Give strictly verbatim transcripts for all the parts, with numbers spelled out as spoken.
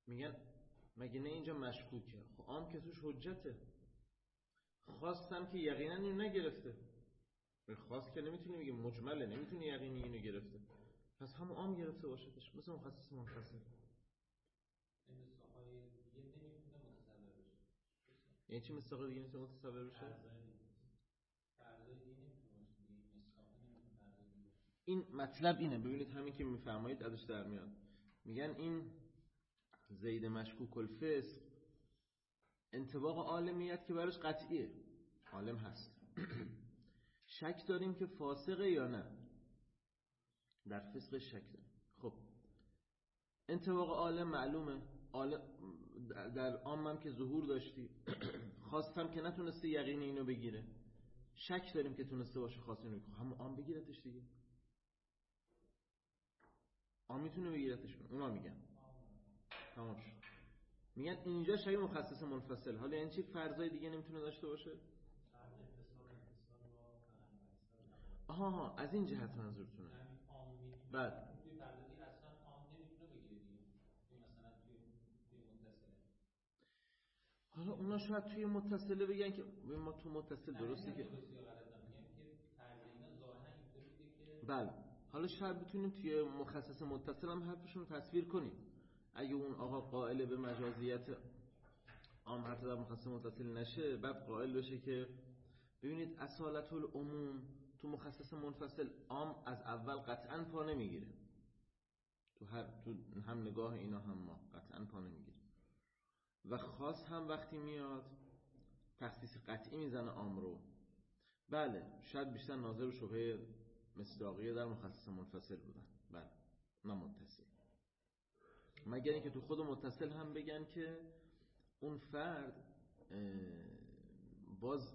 میگن مگه نه اینجا مشکوکه؟ خب عام که توش حجته. خواستم که یقینا اینو نگرفته. خواست که نمیتونی بگی مجمله، نمیتونی یقینی اینو گرفته، پس همون عام گرفته باشدش، مثل مخصص منفصل. یعنی چی مصداق دیگه نمیتونه متصور بشه؟ این مطلب اینه، ببینید همین که میفرمایید ازش در میاد. میگن این زید مشکوک الفسق انطباق عالمیت که براش قطعیه، عالم هست. شک داریم که فاسقه یا نه، در فسق شک داریم. خب انطباق عالم معلومه، عالم در عامم که ظهور داشتی، خواستم که نتونسته یقین اینو بگیره، شک داریم که تونسته باشه خواست اینو بگیره، همون عام بگیرتش دیگه. عام میتونه بگیرتش، اونا میگن تمام شد. میگن اینجا شبیه مخصص منفصل. حالا یعنی چی فرضای دیگه نمیتونه داشته باشه؟ آها آها از این جهت منظورتونه. بعد حالا اونا شاید توی متصله بگن که ما تو متصل درسته که بله، حالا شاید بتونیم توی مخصص متصل هم حرفشون رو تصویر کنیم. اگه اون آقا قائل به مجازیت عام حتی در مخصص متصل نشه، بعد قائل بشه که ببینید اصالت العموم تو مخصص منفصل عام از اول قطعا پا نمیگیره، تو هر تو هم نگاه اینا هم ما قطعا پا نمیگیره، و خاص هم وقتی میاد تخصیص قطعی میزنه عام رو. بله شاید بیشتر ناظر و شبهه مصداقیه در مخصص منفصل بودن، بله نه متصل، مگر اینکه تو خود متصل هم بگن که اون فرد باز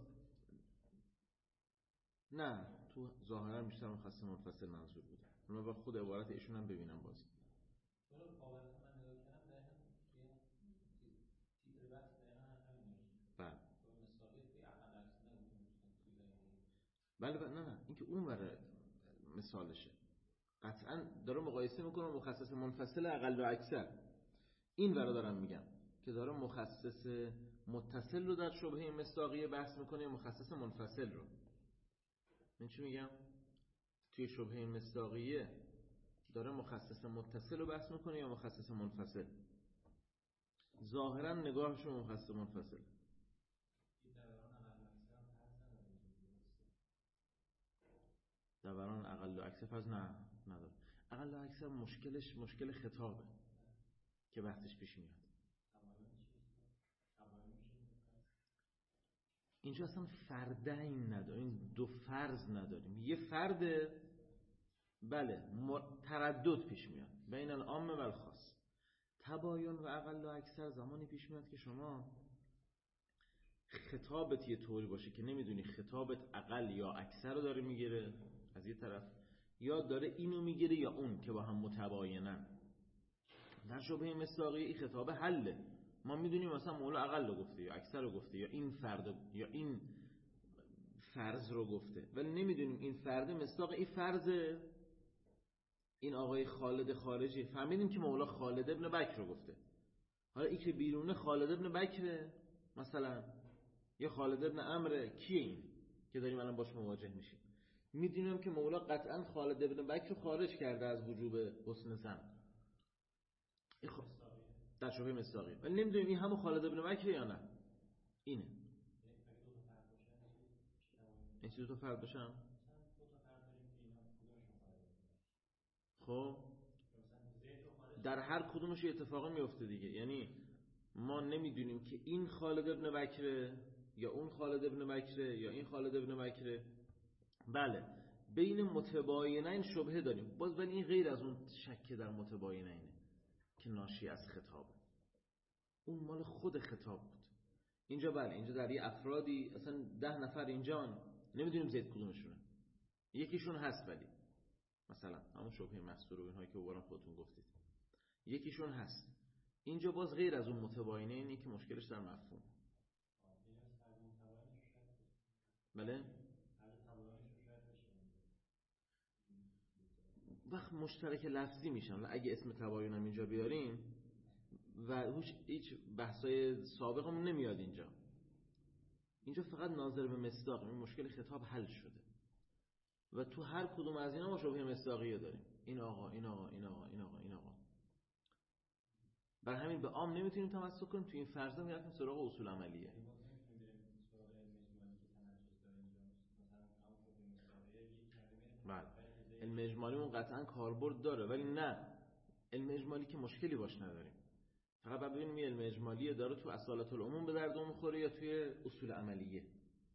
نه، تو ظاهرا بیشتر مخصص منفصل منظور بوده. من با خود عبارت ایشون هم ببینم باز بله بله نه نه این که اون وره مثالشه، قطعا داره مقایسه میکنه مخصص منفصل اقل و اکثر. این وره دارم میگم که داره مخصص متصل رو در شبهه مصداقیه بحث میکنه یا مخصص منفصل رو. من چی میگم؟ توی شبهه مصداقیه داره مخصص متصل رو بحث میکنه یا مخصص منفصل. ظاهرا نگاهشون مخصص منفصل. دوران اقل و اکثر فرض نه نداره. اقل و اکثر مشکلش مشکل خطابه که بحثش پیش میاد. اینجا اصلا فردین نداریم، دو فرض نداریم، یه فرد بله تردد پیش میاد بین العام و الخاص. تباین و اقل و اکثر زمانی پیش میاد که شما خطابت یه طوری باشه که نمیدونی خطابت اقل یا اکثر رو داره میگیره از یه طرف، یا داره اینو میگیره یا اون که با هم متباینن. در شبهه مصداقیه این خطاب حله، ما میدونیم مثلا مولا اقل رو گفته یا اکثر رو گفته یا این فرد یا این فرض رو گفته، ولی نمیدونیم این فرد مصداق این فرض این آقای خالد خارجی. فهمیدیم که مولا خالد ابن بکر رو گفته، حالا این که بیرونه خالد ابن بکر مثلا یا خالد ابن عمرو، کیه این که داریم الان باش مواجه میشیم؟ میدونیم که مولا قطعا خالد ابن بکر رو خارج کرده از وجوب حسن ظن در شبهه مصداقیه، ولی نمیدونیم این همون خالد ابن بکر یا نه. اینه این چیز دو تا فرد باشن. خب در هر کدومش اتفاقی میفته دیگه، یعنی ما نمیدونیم که این خالد ابن بکر یا اون خالد ابن بکر یا این خالد ابن بکر. بله بین متباینین شبهه داریم باز، ولی این غیر از اون شک در متباینینه که ناشی از خطاب، اون مال خود خطاب بود. اینجا بله اینجا در یه افرادی اصلا ده نفر اینجان نمیدونیم زید کدومشونه، یکیشون هست ولی مثلا همون شبهه مستور و اینهایی که اوبارم خودتون گفتید یکیشون هست. اینجا باز غیر از اون متباینه اینه که مشکلش در مفهوم. بله وقت مشترک لفظی میشن و اگه اسم تباینم اینجا بیاریم و هیچ بحثای سابقمون نمیاد اینجا. اینجا فقط ناظر به مصداق، این مشکل خطاب حل شده و تو هر کدوم از اینا ما شبهه مصداقیه داریم. این آقا این آقا این آقا این آقا این آقا بر همین به عام نمیتونیم تمسک کنیم. تو این فرضا میرفتیم سراغ اصول عملیه. بله علم اجمالی اون قطعا کاربرد داره، ولی نه علم اجمالی که مشکلی باش نداریم. فقط باید ببینیم این علم اجمالی داره تو اصالت العموم به دردمون میخوره یا توی اصول عملیه.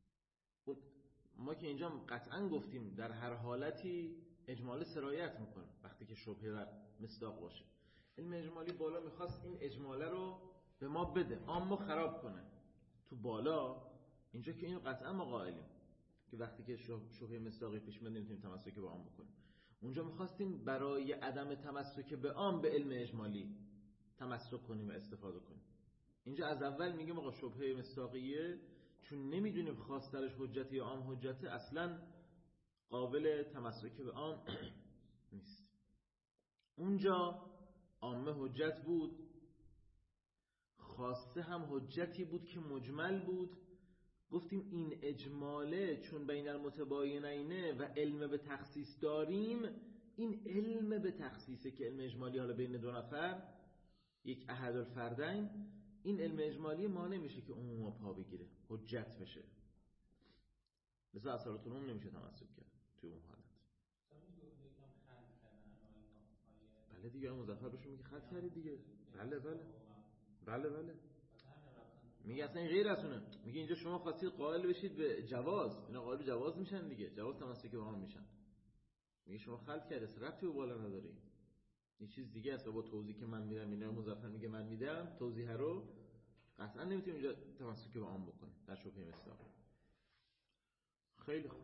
ما که اینجا قطعا گفتیم در هر حالتی اجمال سرایت میکنه وقتی که شبهه بر مصداق باشه. علم اجمالی بالا میخواست این اجماله رو به ما بده، اما خراب کنه. تو بالا اینجا که اینو قطعا ما قائلیم که وقتی که شبهه مصداقی پیش میاد نمیتونیم تمسک به عام بکنیم. اونجا میخواستیم برای عدم تمسک به عام به علم اجمالی تمسک کنیم و استفاده کنیم. اینجا از اول میگیم آقا شبهه مصداقیه چون نمیدونیم خواسترش حجتی یا عام حجته اصلا قابل تمسک به عام نیست. اونجا عامه حجت بود، خواسته هم حجتی بود که مجمل بود. گفتیم این اجماله چون بین المتباینینه و علم به تخصیص داریم، این علم به تخصیصه که علم اجمالی حالا بین دو نفر یک احد الفردین، این علم اجمالی ما نمیشه که عموما پا بگیره حجت بشه، لذا اصالت العموم نمیشه تمسک کرد توی اون حالت. بله دیگه مظفر بهشون میگه خط کردی دیگه. بله بله بله بله میگه اصلا این غیر از اونه. میگه اینجا شما خواستید قائل بشید به جواز، اینا قائل به جواز میشن دیگه، جواز تمسک به عام میشن. میگه شما خلط کردی، ربطی به بالا نداری، یه چیز دیگه است. با توضیح که من میدم اینا مظفر میگه من میدم توضیح رو قطعا نمیتونیم اینجا تمسک به عام بکنیم در شبهه مصداق. خیلی خوب.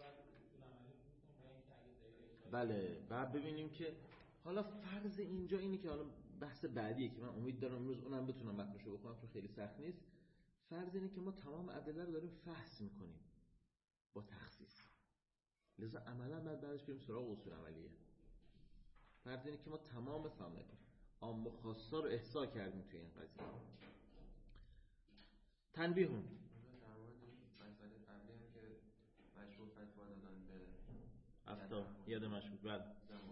بله بعد ببینیم که حالا فرض اینجا اینه که حالا بحث بعدیه که من امید دارم امروز اونم بتونم متنشو بخونم چون خیلی سخت نیست. فرض اینه که ما تمام ادله رو داریم فحص میکنیم با تخصیص، لذا عملا بعد بعدش بریم سراغ اصول عملیه. فرض اینه که ما تمام فهمیدیم عام و خاصا رو احصا کردیم توی این قضیه. تنبیهون افتا یاد مشهود بعد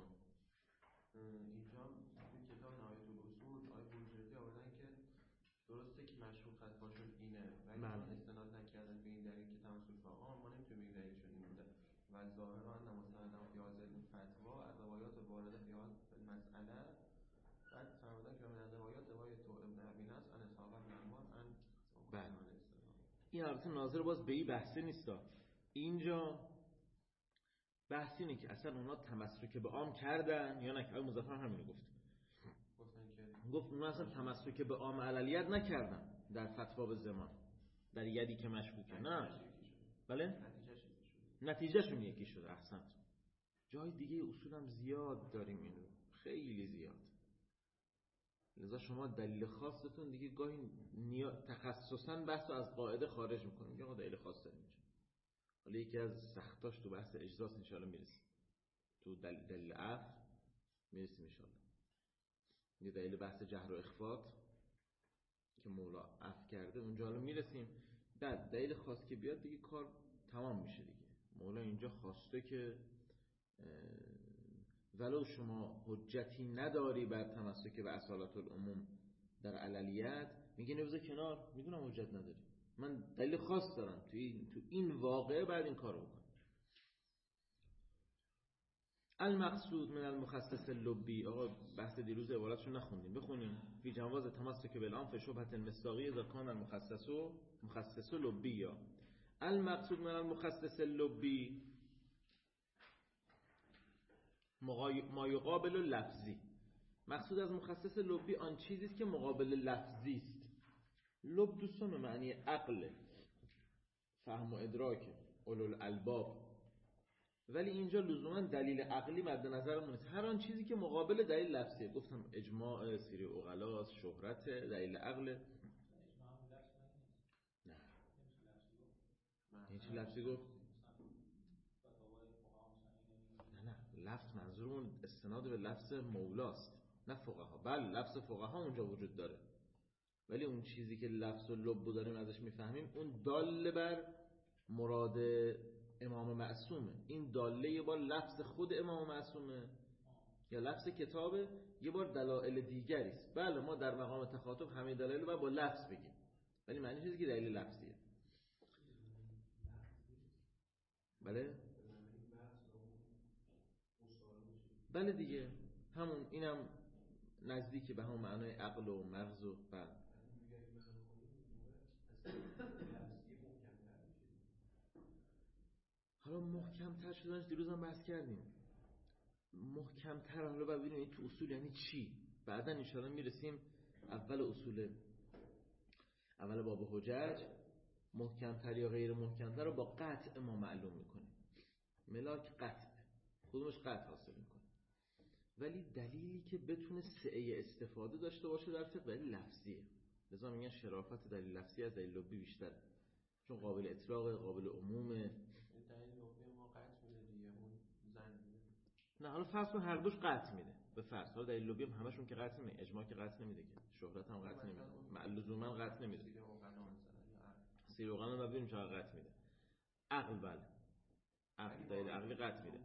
اینجا توی کتاب نهایت الاصول آیه بروجردی آوردن که درسته که مشهور فتوا شد اینه ولی چون استناد نکردن به این دلیل که تمسک به عام ما نمیتونیم این دلیل شد این بوده و ظاهرا ان مستندم فی هذه الفتوا از روایات وارده فی هذه المساله. بعد فرمودن که من روایات روایت ابن ابی نصر ان اصحاب الانوار ان بله این البته ناظر باز به این بحث نیست. اینجا بحث اینه که اصلا اونا تمسک به عام کردن یا نکردن. مظفر همینو گفت، گفتن که گفت اونا اصلا تمسک به عام عللیت نکردن در فتوا به زمان در یدی که مشکوکه. نه بله نتیجهشون یکی شده. احسنت. جای دیگه اصولم زیاد داریم اینو خیلی زیاد، لذا شما دلیل خاصتون دیگه گاهی نیا... تخصصا بحثو از قاعده خارج میکنیم. یا دلیل خاص داریم اینجا. حالا یکی از سختاش تو بحث اجزاست ان شاء الله میرسیم. تو دلیل دلیل عفو میرسیم ان شاء الله. یه دلیل بحث جهر و اخفاء که مولا عفو کرده اونجا حالا میرسیم. بعد دلیل خاص که بیاد دیگه کار تمام میشه دیگه. مولا اینجا خواسته که ولو شما حجتی نداری بر تمسک به اصالت العموم در عللیت، میگه نبذار کنار، میدونم حجت نداری، من دلیل خاص دارم تو این تو این واقعه بعد این کارو بکن. المقصود من المخصص اللبی. آقا بحث دیروز عبارتشو نخوندیم، بخونیم. فی جواز تمسک بالعام فی شبهة المصداقیه اذا کان المخصص مخصص لبی. یا المقصود من المخصص اللبی ما یقابل لفظی. مقصود از مخصص لبی آن چیزی است که مقابل لفظی است. لب دوستان به معنی عقل، فهم و ادراک، اولوالالباب، ولی اینجا لزوما دلیل عقلی مد نظرمون نیست. هر آن چیزی که مقابل دلیل لفظیه. گفتم اجماع، سیره عقلاست، شهرت، دلیل عقل. نه این چی لفظی گفت؟ نه نه لفظ منظورمون استناد به لفظ مولاست. نه فقها. بله لفظ فقها اونجا وجود داره، ولی اون چیزی که لفظ و لب داریم ازش میفهمیم اون دال بر مراد امام معصومه. این داله یه بار لفظ خود امام معصومه یا لفظ کتابه، یه بار دلایل دیگری است. بله ما در مقام تخاطب همه دلایل رو با لفظ بگیم، ولی معنی چیزی که دلیل لفظیه. بله بله دیگه همون، اینم نزدیک به همون معنای عقل و مغز و بله. حالا محکم‌تر شدنش دیروز هم بحث کردیم. محکم‌تر حالا باید ببینیم تو اصول یعنی چی. بعدا ان شاءالله میرسیم اول اصول، اول باب حجج، محکم‌تر یا غیر محکم‌تر رو با قطع ما معلوم میکنیم. ملاک قطع، کدومش قطع حاصل میکنه، ولی دلیلی که بتونه سعه استفاده داشته باشه در فقه دلیل لفظیه. لذا میگن شرافت دلیل لفظی از دلیل لفظی بیشتره، چون قابل اطلاق، قابل عمومه. دلیل لفظی ما قطع میده دیگه، اون زن میده. نه حالا فرض کن هر دوش قطع میده به فرض. حالا دلیل لفظی هم همشون که قطع نمیده، اجماع که قطع نمیده که، شهرت هم قطع نمیده، لزوما قطع نمیده. سیر و قانون ببینیم چقدر قطع میده. عقل بله، عقل دلیل عقلی قطع میده.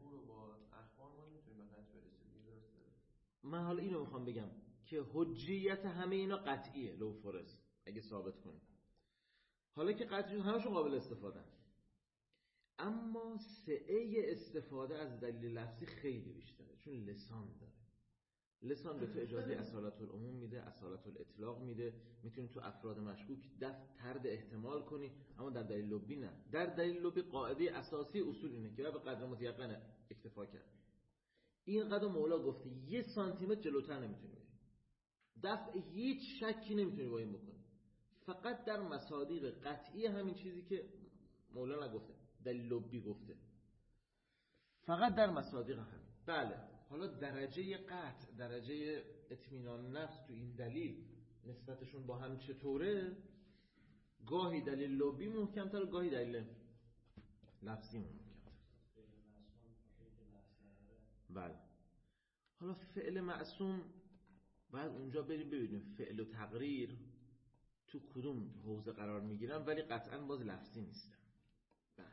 من حالا اینو میخوام بگم که حجیت همه اینا قطعیه لو فرض اگه ثابت کنیم. حالا که قطعی همشون قابل استفاده، اما سعه استفاده از دلیل لفظی خیلی بیشتره، چون لسان داره. لسان به تو اجازه اصالت العموم میده، اصالت الاطلاق میده، میتونی تو افراد مشکوک دفع طرد احتمال کنی، اما در دلیل لبی نه. در دلیل لبی قاعده اساسی اصول اینه که به قدر متیقن اکتفا کرد. این قدر مولا گفته یه سانتی متر جلوتر نمیتونی بری، دفع هیچ شکی نمیتونی با این بکنی، فقط در مصادیق قطعی همین چیزی که مولا نگفته دلیل لبی گفته، فقط در مصادیق همین. بله حالا درجه قطع، درجه اطمینان نفس تو این دلیل نسبتشون با هم چطوره؟ گاهی دلیل لبی محکمتر و گاهی دلیل لفظی محکمتر. بله حالا فعل معصوم باید اونجا بریم ببینیم فعل و تقریر تو کدوم حوزه قرار میگیرن، ولی قطعا باز لفظی نیستن. بله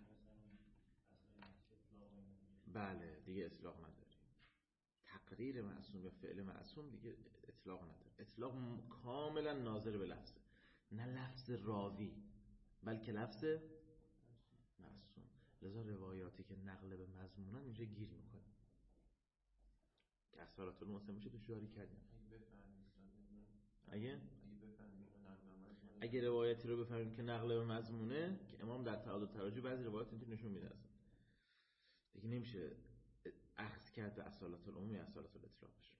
بله دیگه اطلاق نداره. تقریر معصوم یا فعل معصوم دیگه اطلاق نداره. اطلاق کاملا ناظر به لفظه، نه لفظ راوی بلکه لفظ معصوم. لذا روایاتی که نقل به مضمونن اینجا گیر میکنه که اثرات المعصوم میشه توش جاری کردیم. اگه اگه روایتی رو بفهمیم که نقل به مضمونه، که امام در تعادل تراجع بعضی روایات اینطور نشون میده اصلا دیگه نمیشه اخذ کرد به اصالت العموم یا اصالت الاطلاق بشه.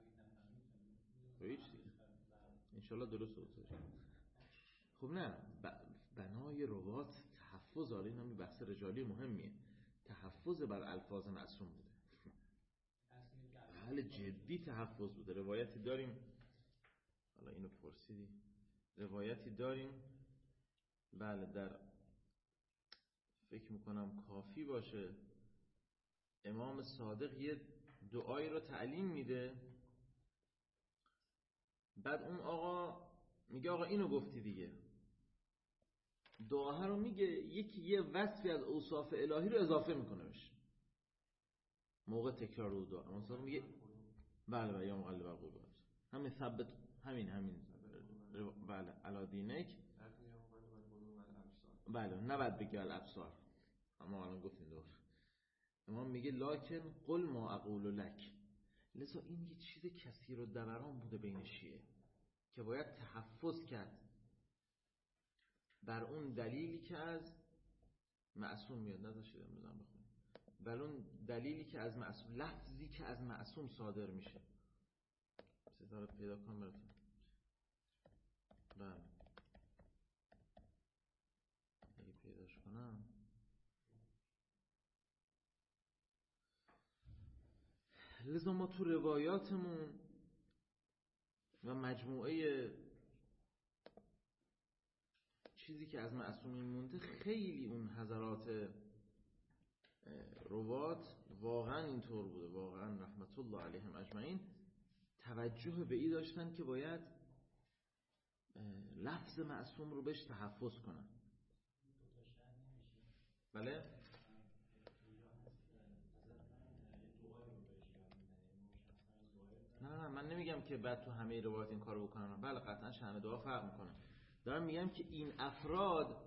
هیچ دیگه انشالله درست بود. خب نه بنای روات تحفظ، حالا این هم بحث رجالی مهمیه، تحفظ بر الفاظ معصوم بوده. بله جدی تحفظ بوده. روایتی داریم، حالا اینو پرسیدی، روایتی داریم بله در فکر میکنم کافی باشه، امام صادق یه دعایی رو تعلیم میده، بعد اون آقا میگه آقا اینو گفتی دیگه، دعا رو میگه، یکی یه وصفی از اوصاف الهی رو اضافه میکنه بهش موقع تکرار رو دعا. امام صادق میگه بله بله یا مقلب القلوب همین ثبت همین همین بله علی دینک، بله نباید بگی الابصار، اما الان گفتیم دوباره. امام میگه لکن قل ما اقول لک. لذا این یه چیز کثیر و دوران بوده بین شیعه که باید تحفظ کرد بر اون دلیلی که از معصوم میاد. نداشتید امروزم بخونیم بر اون دلیلی که از معصوم، لفظی که از معصوم صادر میشه. ستاره پیدا کنم براتون. بله اگه پیداش کنم. لذا ما تو روایاتمون و مجموعه چیزی که از معصومین مونده خیلی اون حضرات روات واقعا اینطور بوده، واقعا رحمت الله علیهم اجمعین توجه به این داشتن که باید لفظ معصوم رو بهش تحفظ کنن. بله؟ نه نه من نمیگم که بعد تو همه روایات این کارو بکنن. بله قطعا شأن دعا فرق میکنه. دارم میگم که این افراد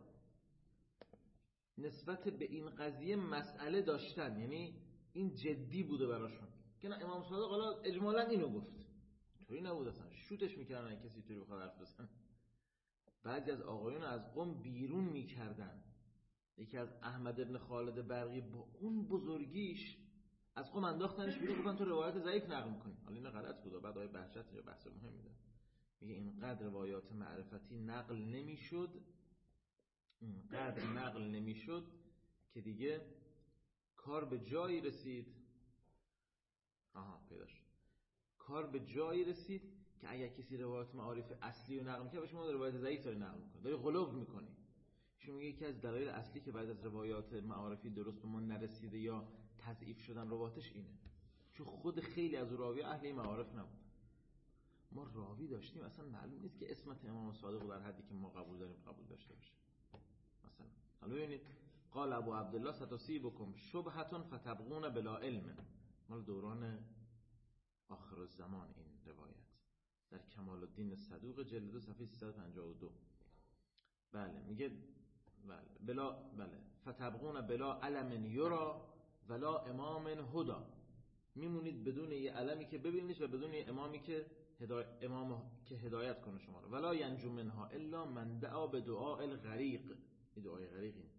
نسبت به این قضیه مسئله داشتن، یعنی این جدی بوده براشون که نه امام صادق حالا اجمالا اینو گفت، طوری نبود اصلا شوتش میکردن کسی طوری بخواد حرف بزنه. بعضی از آقایون از قم بیرون میکردن. یکی از احمد ابن خالد برقی با اون بزرگیش از قم انداختنش بیرون، گفتن تو روایت ضعیف نقل میکنی. حالا این غلط بود. بعد آیه بهجت یا بحث مهم میده، میگه اینقدر روایات معرفتی نقل نمیشد، اینقدر نقل نمیشد که دیگه کار به جایی رسید. آها پیدا شد. کار به جایی رسید که اگر کسی روایت معارف اصلی رو نقل میکنه بهش ما روایت ضعیف داری نقل میکنه، داری غلو میکنی. چون میگه یکی از دلایل اصلی که بعد از روایات معارفی درست به ما نرسیده یا تضعیف شدن روایتش اینه، چون خود خیلی از راوی اهل معارف نبود. ما راوی داشتیم اصلا معلوم نیست که اسمت امام صادق در حدی که ما قبول داریم قبول داشته باشه. مثلا حالا ببینید قال ابو عبدالله ستصيبكم شبهة فتبغون بلا علم، مال دوران آخر الزمان این روایت در کمال الدین صدوق جلد دو صفحه سیصد و پنجاه و دو. بله میگه بله بلا بله فتبغون بلا علم یرا ولا امام هدا، میمونید بدون یه علمی که ببینید و بدون یه امامی که هدایت امام که هدایت کنه شما رو. ولا ینجو منها الا من دعا به دعاء الغریق، این دعای غریق این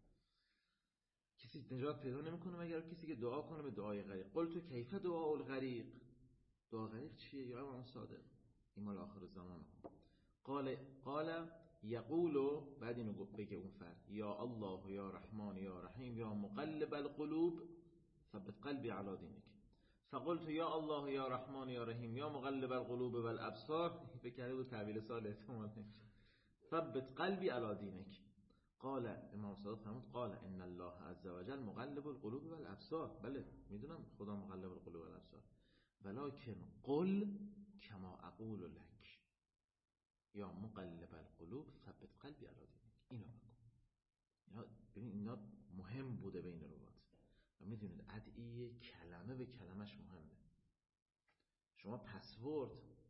کسی نجات پیدا نمیکنه مگر کسی که دعا کنه به دعای غریق. قلت کیف دعاء الغریق، دعا غریق چیه یا امام صادق؟ این مال آخر الزمان. قال قال یقول، بعد اینو گفت بگه اون فرد یا الله یا رحمان یا رحیم یا مقلب القلوب ثبت قلبی علی دینک. فقلت یا الله یا رحمان یا رحیم یا مقلب القلوب والابصار، فکر بود تعبیر سال احتمال نمیشه، ثبت قلبی علی دینک. قال امام صادق فرمود قال ان الله عز وجل مقلب القلوب والابصار، بله میدونم خدا مقلب القلوب والابصار، ولكن قل کما اقول لك یا مقلب القلوب ثبت قلبی علی دینک. اینو بگو. اینا ببین اینا مهم بوده بین روات و میدونید ادعیه کلمه به کلمش مهمه. شما پسورد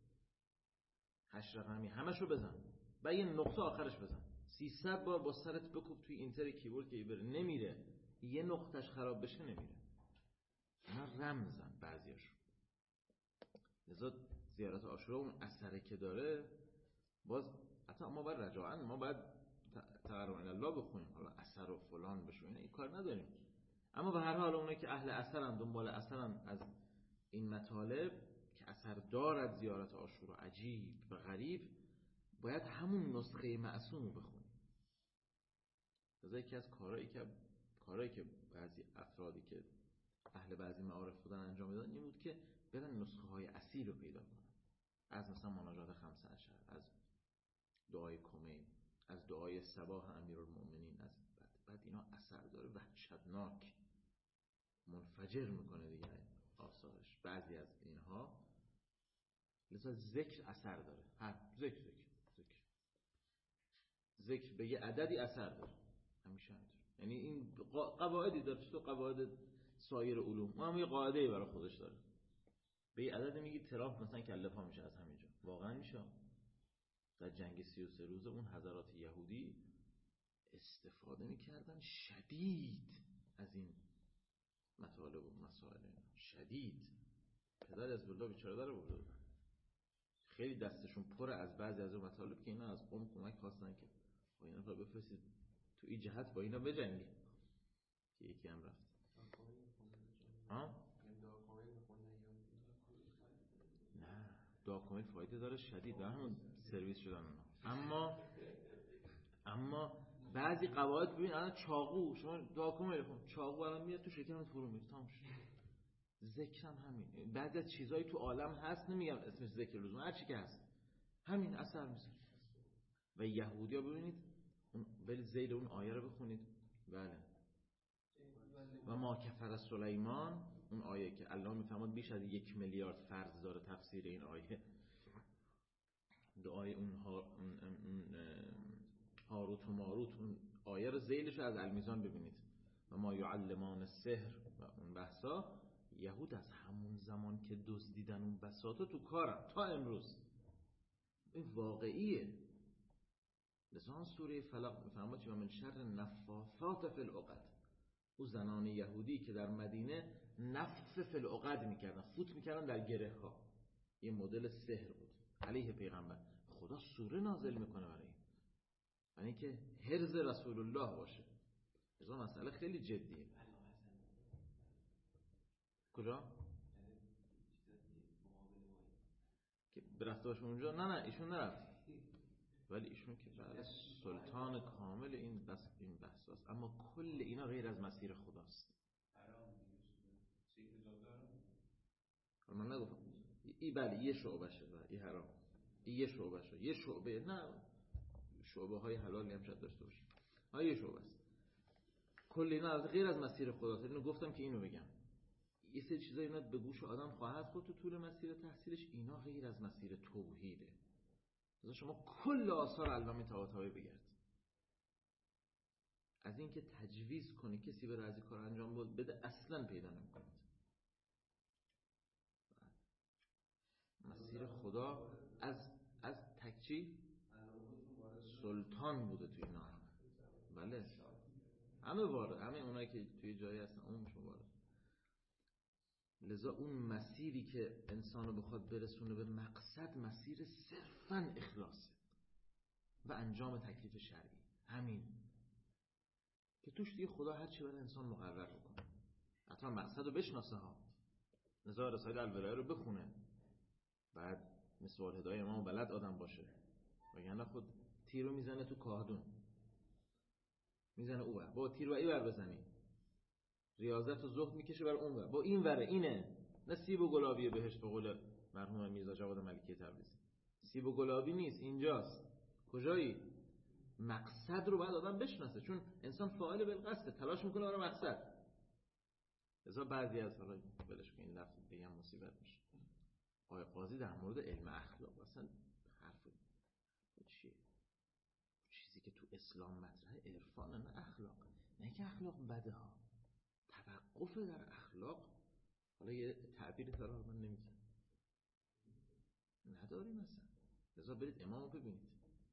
هشت رقمی همشو بزن و یه نقطه آخرش بزن، سیصد بار با سرت بکوب توی اینتر کیبورد که بره نمیره، یه نقطهش خراب بشه نمیره. اینا رمزن بعضیاشون. لذا زیارت عاشورا اون اثری که داره، باز حتی ما باید رجاعاً ما باید تقرب الی الله بخونیم، حالا اثر و فلان بشه این کار نداریم، اما به هر حال اونایی که اهل اثرن دنبال اثرن از این مطالب که اثر دارد زیارت عاشورا عجیب و غریب، باید همون نسخه معصوم رو بخونیم. لذا یکی از کارهایی که کارهایی که بعضی افرادی که اهل بعضی معارف بودن انجام میدادن این بود که برن نسخه های اصیل رو پیدا کنن، از مثلا مناجات خمسه عشر، از دعای کمین، از دعای صباح امیرالمؤمنین، از بعد, بعد اینا اثر داره وحشتناک، منفجر میکنه دیگه آثارش بعضی از اینها. لذا ذکر اثر داره، هر ذکر ذکر ذکر ذکر به یه عددی اثر داره همیشه همینطور. یعنی این قواعدی داره تو قواعد سایر علوم، اون هم یه قاعده‌ای برای خودش داره. به یه عدد میگی تراف مثلا کله پا میشه از همینجا، واقعا میشه. در جنگ سی و سه روزه اون حضرات یهودی استفاده میکردن شدید از این مطالب و مسائل شدید. پدر از بالله بیچاره داره برده بودن، خیلی دستشون پر از بعضی از اون مطالب که اینا از قوم کمک خواستن که با اینا رو بفرستید تو این جهت با اینا بجنگید که یکی هم رفت. ها؟ نه دعا کامل فایده داره شدید، به همون سرویس شدن اونا. اما اما بعضی قواعد ببین، الان چاقو شما دعا کامل کن، چاقو الان میاد تو شکمت فرو میره تمام شد. ذکر هم همین، بعضی از چیزایی تو عالم هست نمیگم اسمش ذکر لزوم، هر چی که هست همین اثر میذاره. و یهودی‌ها ببینید اون ولی زیر اون آیه رو بخونید. بله و ما کفر سلیمان اون آیه که الله میفهمد بیش از یک میلیارد فرض داره تفسیر این آیه، دعای اون هاروت و ماروت، اون آیه رو ذیلش از المیزان ببینید و ما یعلمان السحر و اون بحثا. یهود از همون زمان که دزدیدن اون بساطا تو کارن تا امروز، این واقعیه. لذا سوره فلق میفهمد که من شر نفاثات فی العقد، او زنان یهودی که در مدینه نفث فی العقد میکردن، فوت میکردن در گره ها، یه مدل سحر بود علیه پیغمبر. خدا سوره نازل میکنه برای این، یعنی که حرز رسول الله باشه. لذا مسئله خیلی جدیه. کجا؟ که برفته باشه اونجا؟ نه نه ایشون نرفت، ولی ایشون که بعد سلطان کامل این بس این بحث است. اما کل اینا غیر از مسیر خداست. من نگفتم ای بله یه شعبه شده این حرام، یه شعبه شده، یه شعبه، نه شعبه های حلالی هم شاید داشته باشه، ها یه شعبه است. کل اینا از غیر از مسیر خداست. اینو گفتم که اینو بگم. یه سری چیزا اینا به گوش آدم خواهد خورد تو طول مسیر تحصیلش، اینا غیر از مسیر توحیده. مثلا شما کل آثار علامه طباطبایی بگرد، از اینکه تجویز کنی کسی بره از این کار انجام بده اصلا پیدا نمی‌کنید. مسیر خدا از از تکچی سلطان بوده توی اینا. بله همه وارد، همه اونایی که توی جایی هستن اونشون وارد. لذا اون مسیری که انسانو بخواد برسونه به مقصد، مسیر صرفاً اخلاصه و انجام تکلیف شرعی، همین که توش دیگه خدا هر چی برای انسان مقرر بکنه، حتما مقصد رو بشناسه ها. لذا رسائل الولایه رو بخونه، بعد مثل الهدایه امام بلد آدم باشه، وگرنه خود تیر رو میزنه تو کاهدون، میزنه او بر با تیر و ای بر بزنی، ریاضت و زهد میکشه بر اون بر با این وره اینه، نه سیب و گلابی بهشت به قول مرحوم میرزا جواد ملکی تبریزی. سیب و گلابی نیست، اینجاست. کجایی؟ مقصد رو باید آدم بشناسه، چون انسان فاعل بالقصد، تلاش میکنه برای مقصد. لذا بعضی از حالا بلش که این لفظ بگم مصیبت میشه، آقای قاضی در مورد علم اخلاق اصلا حرف چیه؟ چیزی که تو اسلام مطرحه عرفان، نه اخلاق. نه که اخلاق بده ها، توقف در اخلاق. حالا یه تعبیر ترا من نمیزنم نداریم مثلا. لذا برید امامو ببینید،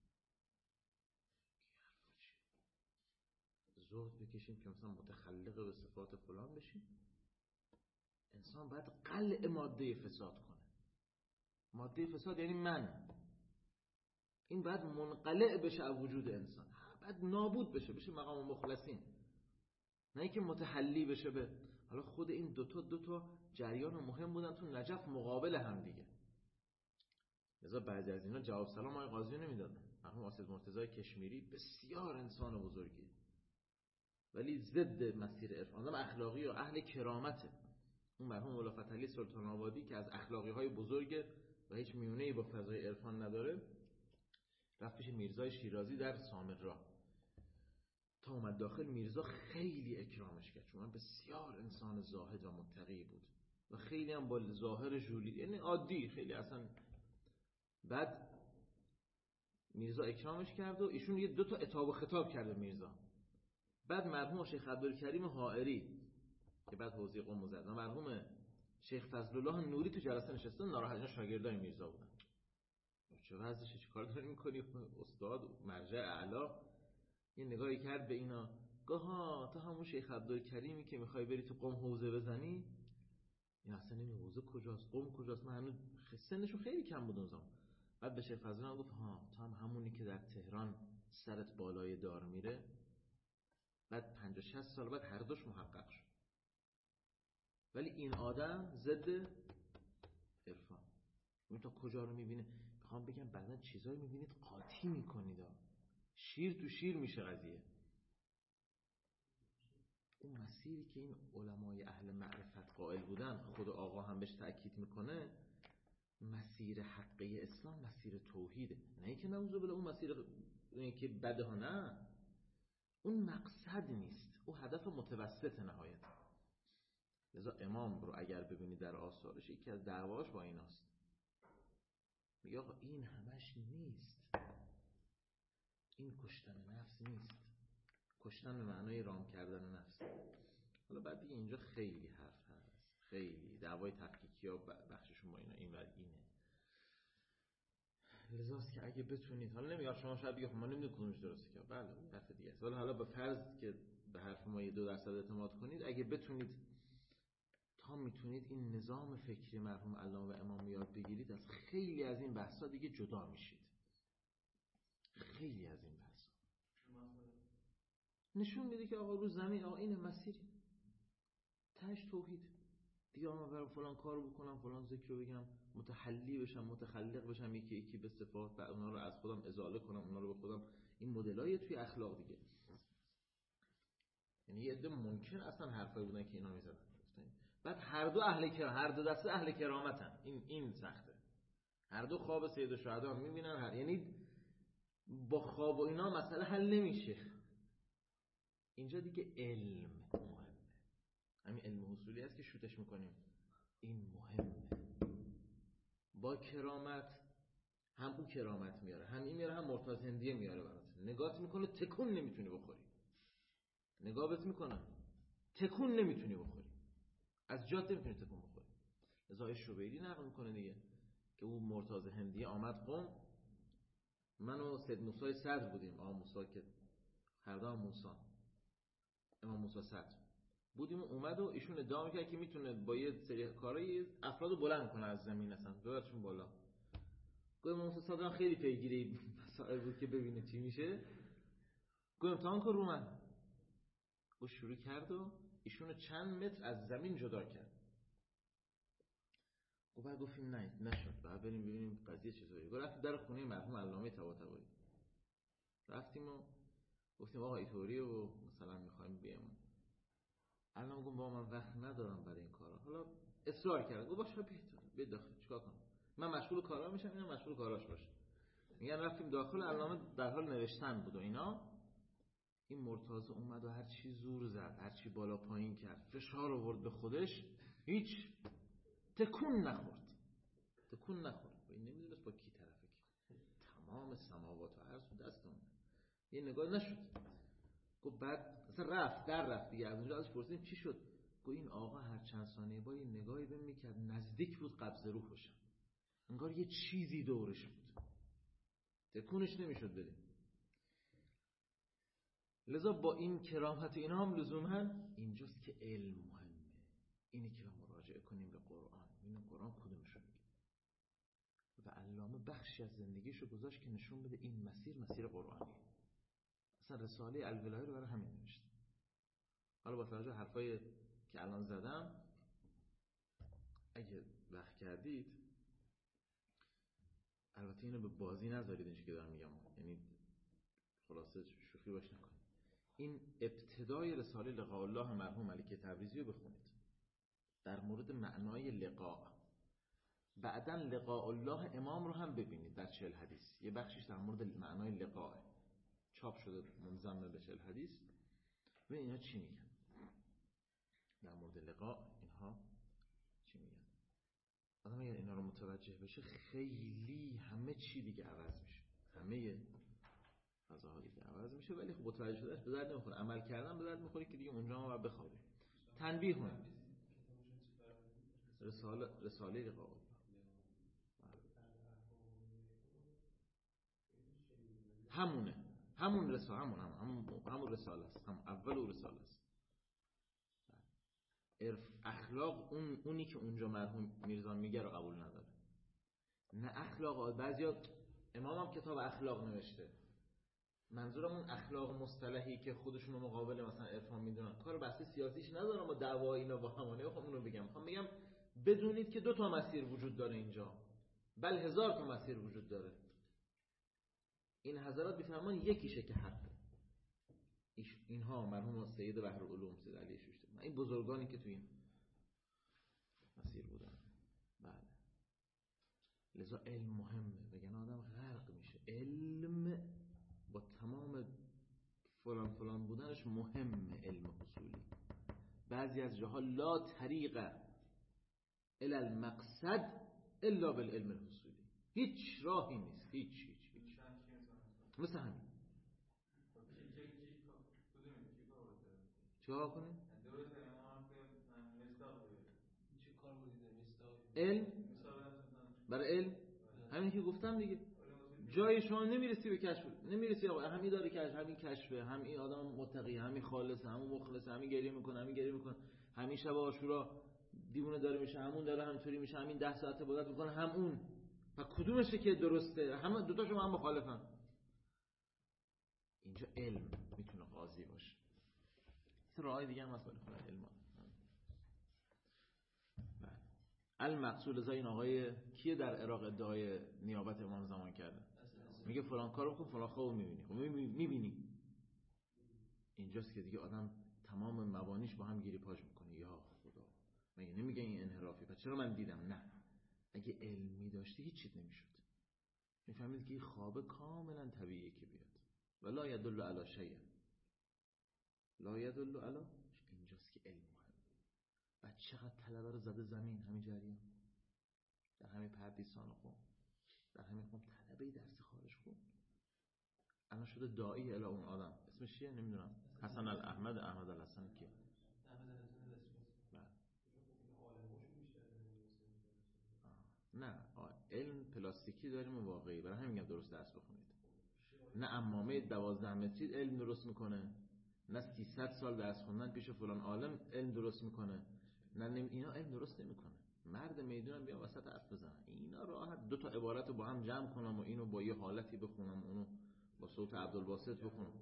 زهد بکشیم که مثلا متخلق به صفات فلان بشیم. انسان باید قلع ماده فساد کنه. ماده فساد یعنی من، این باید منقلع بشه از وجود انسان، باید نابود بشه، بشه مقام مخلصین، نه اینکه متحلی بشه به. حالا خود این دوتا دوتا جریان مهم بودن تو نجف مقابل هم دیگه. لذا بعضی از اینا جواب سلام آقای قاضی نمیدادن. مرحوم آصف مرتضی کشمیری بسیار انسان بزرگی، ولی ضد مسیر عرفان، آدم اخلاقی و اهل کرامته. اون مرحوم مولا فتحعلی سلطان آبادی که از اخلاقی های بزرگ و هیچ میونه‌ای با فضای عرفان نداره، رفت پیش میرزای شیرازی در سامرا. تا اومد داخل میرزا خیلی اکرامش کرد، چون بسیار انسان زاهد و متقی بود و خیلی هم با ظاهر جولی، یعنی عادی خیلی اصلا. بعد میرزا اکرامش کرد و ایشون یه دو تا عتاب و خطاب کرده میرزا. بعد مرحوم شیخ عبدالکریم حائری که بعد حوزه قم زد و مرحوم شیخ فضل الله نوری تو جلسه نشستن، ناراحت، اینا شاگردای میرزا بودن. چه وضعشه، چه کار داری میکنی استاد مرجع اعلی؟ یه نگاهی کرد به اینا، گاها تا همون شیخ عبدالکریمی که میخوای بری تو قم حوزه بزنی، این اصلا این حوزه کجاست، قم کجاست؟ من هنوز سنشو خیلی کم بود اون زمان. بعد به شیخ فضل الله گفت ها تو هم همونی که در تهران سرت بالای دار میره. بعد پنجاه شصت سال بعد هر دوش محقق شد. ولی این آدم ضد عرفان. اون تا کجا رو میبینه؟ میخوام بگم بعضا چیزایی میبینید قاطی میکنید، شیر تو شیر میشه قضیه. اون مسیری که این علمای اهل معرفت قائل بودن، خود آقا هم بهش تأکید میکنه، مسیر حقی اسلام مسیر توحیده. نه اینکه نعوذ بالله اون مسیر که بده ها، نه، اون مقصد نیست، اون هدف متوسط نهایت. لذا امام رو اگر ببینید در آثارش یکی از دعواش با ایناست، میگه آقا این همش نیست، این کشتن نفس نیست، کشتن به معنای رام کردن نفس. حالا بعد دیگه اینجا خیلی حرف هست، خیلی دعوای تفکیکی ها بخششون با اینا این ور اینه. لذاست که اگه بتونید، حالا نمیگم شما شاید بگید ما نمیدونیم کدومش درسته که بله اون حرف دیگه است، ولی حالا به فرض که به حرف ما یه دو درصد اعتماد کنید، اگه بتونید تا میتونید این نظام فکری مرحوم علامه و امام یاد بگیرید، از خیلی از این بحثا دیگه جدا میشید. خیلی از این بحثا نشون میده که آقا رو زمین آقا این مسیری تاش توحید دیگه، آقا برام فلان کارو بکنم، فلان ذکر رو بگم، متحلی بشم، متخلق بشم، یکی یکی به صفات و اونا رو از خودم ازاله کنم، اونا رو به خودم. این مدلای توی اخلاق دیگه. یعنی یه عده ممکن اصلا حرفایی بودن که اینا میزدن. بعد هر دو اهل کرام، هر دو دسته اهل کرامتن. این این سخته. هر دو خواب سید الشهدا میبینن، هر یعنی با خواب و اینا مسئله حل نمیشه. اینجا دیگه علم مهمه. همین علم اصولی است که شوتش میکنیم. این مهمه. با کرامت هم او کرامت میاره، هم این میاره، هم مرتضی هندیه میاره برات. نگات میکنه تکون نمیتونی بخوری. نگاهت میکنه تکون نمیتونی بخوری. از جات نمیتونی تکون بخوری. لذا شوبیری نقل میکنه دیگه که او مرتضی هندیه آمد قم، من و سید موسی صدر بودیم. آقا موسی که هر دو هم موسی، امام موسی صدر بودیم، اومد و ایشون ادعا میکرد که میتونه با یه سری کارهای افرادو بلند کنه از زمین، اصلا ببرشون بالا. گفتم امام موسی صدر خیلی پیگیری مسائل بود که ببینه چی میشه. گفتم امتحان کن رو من. و شروع کرد و ایشونو چند متر از زمین جدا کرد. و بعد گفتیم نه نشد، بعد بریم ببینیم قضیه چطوریه. گفت رفتیم در خونه مرحوم علامه طباطبایی. رفتیم و گفتیم آقا اینطوریه و مثلا میخوایم بیام. علامه گفت با من وقت ندارم برای این کارا. حالا اصرار کرد. گفت باشه بیا داخل، چیکار کنم؟ من مشغول کارا میشم، اینا مشغول کاراش باشه. میگن رفتیم داخل، علامه در حال نوشتن بود و اینا. این مرتضی اومد و هر چی زور زد، هر چی بالا پایین کرد، فشار آورد به خودش، هیچ تکون نخورد. تکون نخورد. این نمیدونست با کی طرفه که تمام سماوات و عرض دست اون. یه نگاه نشد. گفت بعد اصلا رفت، در رفت دیگه. از اونجا ازش پرسیدیم چی شد؟ گفت این آقا هر چند ثانیه با یه نگاهی بهم میکرد، نزدیک بود قبض روح بشه. انگار یه چیزی دورش بود. تکونش نمیشد بده. لذا با این کرامت اینا هم لزوما اینجاست که علم مهمه. اینی که مراجعه کنیم به قرآن. این قرآن کدومشو میگه؟ و علامه بخشی از زندگیشو گذاشت که نشون بده این مسیر مسیر قرآنیه. اصلا رساله الولایه رو برای همین نوشته. حالا با توجه حرفای که الان زدم، اگه وقت کردید، البته اینو به بازی نذارید اینجا که دارم میگم، یعنی خلاصه شوخی باش نکنید. این ابتدای رساله لقاء الله مرحوم ملک تبریزی رو بخونید در مورد معنای لقاء. بعدن لقاء الله امام رو هم ببینید در چهل حدیث. یه بخشش در مورد معنای لقاء چاپ شده منضم به چهل حدیث. و اینا چی میگن در مورد لقاء، اینها چی میگن. آدم اگر اینا رو متوجه بشه خیلی همه چی دیگه عوض میشه. همه فضاها دیگه عوض میشه. ولی خب متوجه شدنش به درد نمیخوره، عمل کردن به درد میخوره که دیگه اونجا ما باید بخوابیم. تنبیه کن رساله رساله لقاء الله. همونه همون رساله همون همون همون رساله است. هم اول رساله است. اخلاق اون اونی که اونجا مرحوم میرزا میگه رو قبول نداره. نه اخلاق. بعضیا امام هم کتاب اخلاق نوشته. منظورم اون اخلاق مصطلحی که خودشون مقابل مثلا عرفان میدونن. کار بحث سیاسیش ندارم و دعوا اینا با همونه. خب اونو بگم. میخوام بگم بدونید که دو تا مسیر وجود داره اینجا. بل هزار تا مسیر وجود داره. این حضرات میفرمان یکیشه که حق. اینها مرحوم سید بحرالعلوم سید علی شوشتری، این بزرگانی که تو این مسیر بودن. بله. لذا علم مهمه. بگن آدم غرق میشه. علم با تمام فلان فلان بودنش مهمه. علم اصولی بعضی از جاها لا طریق الی المقصد الا بالعلم الحصولی، هیچ راهی نیست، هیچ هیچ هیچ مثل همین. چیکار کنیم؟ علم برای علم همین که گفتم دیگه، جای شما نمیرسی به کشف، نمیرسی آقا همین داره کشف، همین کشفه، همین آدم متقی، همین خالص، همون مخلص، همین گریه میکنه، همین گریه میکنه، همین شب عاشورا دیوونه داره میشه، همون داره همینطوری میشه، همین ده ساعت عبادت میکنه، همون. و کدومشه که درسته؟ همه دو تاشون هم مخالفن. اینجا علم میتونه قاضی باشه. راه دیگه هم مسائل خود علم. المقصود لذا این آقای کیه در عراق ادعای نیابت امام زمان کرده؟ میگه فلان کارو بکن فلان خوابو میبینی. خب میبینی اینجاست که دیگه آدم تمام موانیش با هم گیری پاش میکنه. یا خدا، مگه نمیگه این انحرافی؟ پس چرا من دیدم؟ نه، اگه علمی داشتی هیچ چیز نمیشد. میفهمید که این خواب کاملا طبیعیه که بیاد. ولا یدل علی شیء، لا یدل علی. اینجاست که علم مهمه. بعد چقدر طلبه رو زده زمین همین جریان، در همین پردیسان خون، در همین خون طلبه درس خارج خون، الان شده داعی الی اون آدم. اسمش چیه نمیدونم، حسن الاحمد، احمد الحسن کیه؟ نه علم پلاستیکی داریم و واقعی، برای همین میگم درست درس بخونید. نه عمامه دوازده متری علم درست میکنه، نه سیصد سال درس خوندن پیش فلان عالم علم درست میکنه، نه نمی... اینا علم درست نمیکنه. مرد میدونم بیا وسط حرف بزنم، اینا راحت دو تا عبارت رو با هم جمع کنم و اینو با یه حالتی بخونم، اونو با صوت عبدالباسط بخونم.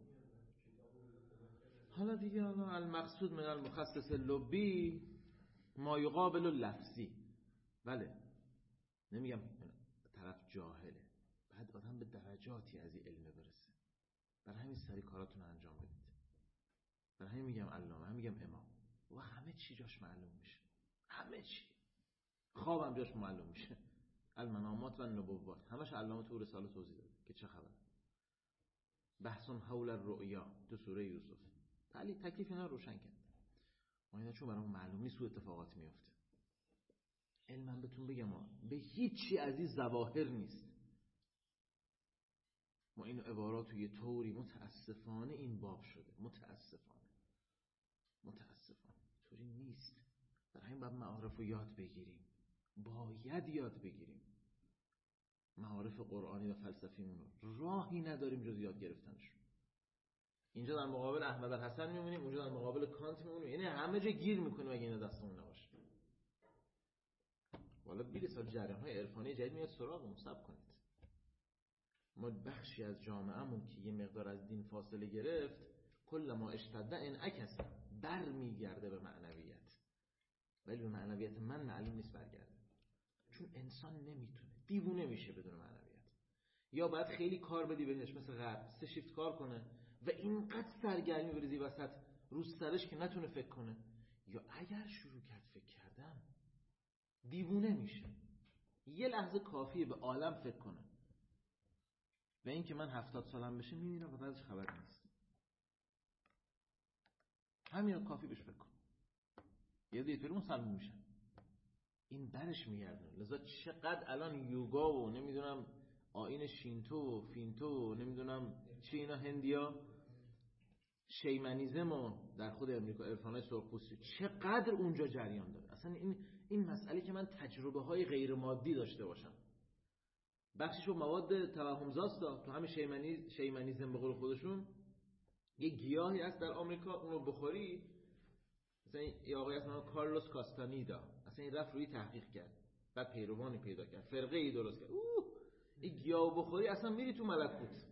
حالا دیگه حالا المقصود من المخصص اللبی ما یقابل لفظی. بله نمیگم طرف جاهله، بعد آدم به درجاتی از این علم برسه. برای همین سری کاراتون انجام بدید. برای همین میگم علامه، هم میگم امام، و همه چی جاش معلوم میشه، همه چی. خوابم جاش معلوم میشه، المنامات و النبوات همش علامه تو رساله توضیح داده که چه خبر. بحثون حول الرؤیا تو سوره یوسف تعلیق تکلیف اینا روشن کرد. ما اینا چون برامون معلوم نیست و اتفاقات میفته. علمم بهتون بگم ما به هیچی از این ظواهر نیست. ما این عبارات رو یه طوری متاسفانه این باب شده، متاسفانه متاسفانه طوری نیست. در همین باب معارف رو یاد بگیریم، باید یاد بگیریم. معارف قرآنی و فلسفیمون رو راهی نداریم جز یاد گرفتنش. اینجا در مقابل احمد الحسن میمونیم، اونجا در مقابل کانت میمونیم، یعنی همه جا گیر میکنیم اگه اینا دستمون نباشه. والا بیل سال جریان های عرفانی جدید میاد سراغمون، صبر کنید. ما بخشی از جامعهمون که یه مقدار از دین فاصله گرفت، کل ما اشتده انعکس، بر میگرده به معنویت، ولی به معنویت من معلوم نیست برگرده. چون انسان نمیتونه، دیوونه میشه بدون معنویت. یا باید خیلی کار بدی بهش، مثل غرب سه شیفت کار کنه و اینقدر سرگرمی بریزی وسط روز سرش که نتونه فکر کنه، یا اگر شروع کرد فکر کردن دیوونه میشه. یه لحظه کافیه به عالم فکر کنه و این که من هفتاد سالم بشه میمیرم و بعدش خبر نیست. همین کافی بهش فکر کن، یه دیگه مسلمون میشن. این برش میگردونه. لذا چقدر الان یوگا و نمیدونم آیین شینتو و فینتو و نمیدونم چی اینا هندیا، شیمنیزم و در خود امریکا عرفانای سرخپوستی چقدر اونجا جریان داره. اصلا این این مسئله که من تجربه های غیر مادی داشته باشم، بخشش رو مواد توهمزاست. تو همین شیمنی شیمنیزم به قول خودشون یه گیاهی هست در آمریکا، اون رو بخوری، مثلا یه آقای اسمش کارلوس کاستانیدا اصلا این رفت روی تحقیق کرد، بعد پیروانی پیدا کرد، فرقه ای درست کرد. اوه این گیاه بخوری اصلا میری تو ملکوت.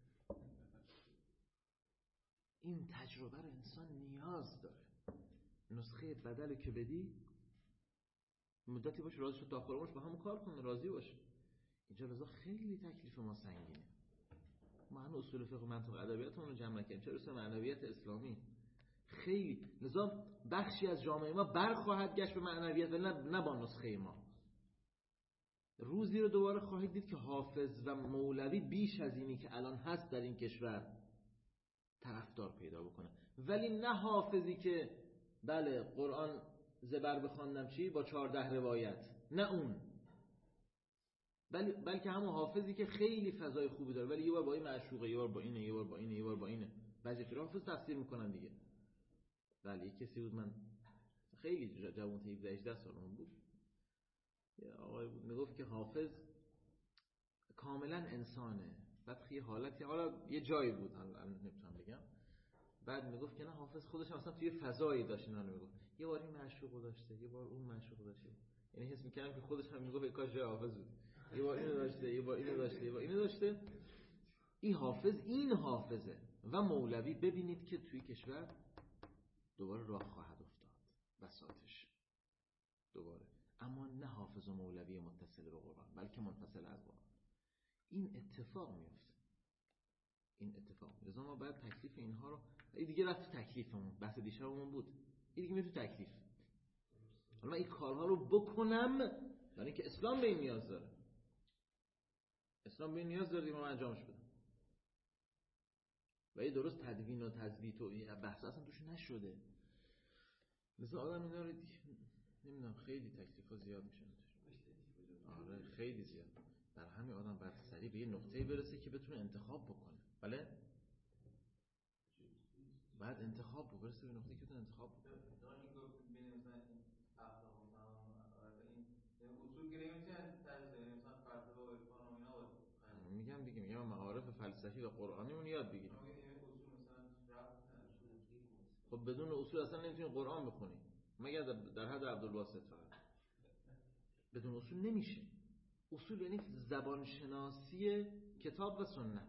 این تجربه رو انسان نیاز داره. نسخه بدل که بدی مدتی باشه راضی شد تا آخرش با هم کار کنه، راضی باشه. اینجا لذا خیلی تکلیف ما سنگینه. ما هم اصول فقه و منطق ادبیاتمون رو جمع نکنیم، چه برسه معنویت اسلامی. خیلی لذا بخشی از جامعه ما برخواهد گشت به معنویت و نه نه با نسخه ما. روزی رو دوباره خواهید دید که حافظ و مولوی بیش از اینی که الان هست در این کشور طرفدار پیدا بکنه، ولی نه حافظی که بله قرآن زبر بخواندم چی با چهارده روایت، نه اون، بل بلکه همون حافظی که خیلی فضای خوبی داره ولی یه بار با این معشوقه، یه بار با اینه، یه بار با اینه، یه بار با اینه. بعضی فیلم حافظ تفسیر میکنن دیگه. بله یک کسی بود، من خیلی جوان هجده هجده سالمون بود، یه آقای بود میگفت که حافظ کاملا انسانه. بعد خیلی حالتی، حالا یه جایی بود حالا نمیتونم بگم، بعد میگفت که نه حافظ خودش مثلا توی فضایی داشت اینا رو میگفت، یه بار این معشوقو داشته، یه بار اون معشوقو داشته، یعنی حس می‌کردم که خودش هم میگفت کاش جای حافظ بود، یه بار اینو داشته، یه بار اینو داشته، یه بار اینو داشته. این حافظ این حافظه. و مولوی ببینید که توی کشور دوباره راه خواهد افتاد بساطش دوباره، اما نه حافظ و مولوی متصل به قرآن بلکه منفصل از قرآن. این اتفاق میفته، این اتفاق. لذا ما باید تکلیف اینها رو، این دیگه رفت تکلیفمون، بحث دیشبمون بود، این دیگه میره تو تکلیف. حالا من این کارها رو بکنم یعنی که اسلام به این نیاز داره، اسلام به این نیاز داره ما انجامش بدم. و این درست تدوین و تثبیت و این بحث اصلا توش نشده. لذا آدم اینا رو نمیدونم خیلی تکلیفا زیاد میشن. آره خیلی زیاد. در همین آدم باید سریع به یه نقطه‌ای برسه که بتونه انتخاب بکنه. بله؟ بعد انتخاب بکنه، برسه به نقطه‌ای که بتونه انتخاب بکنه. دانی گفت ببینیم مثلا این اخلاق و تمام این اصول گیری میشه تجزیه مثلا فرد و عرفان و اینا بود. میگم دیگه میگم معارف فلسفی و قرآنی اون یاد بگیریم. اصول مثلا رفت خب بدون اصول اصلا نمیتونی قرآن بخونی مگر در حد عبدالباسط فقط. بدون اصول نمیشه. اصول یعنی زبان شناسی کتاب و سنت.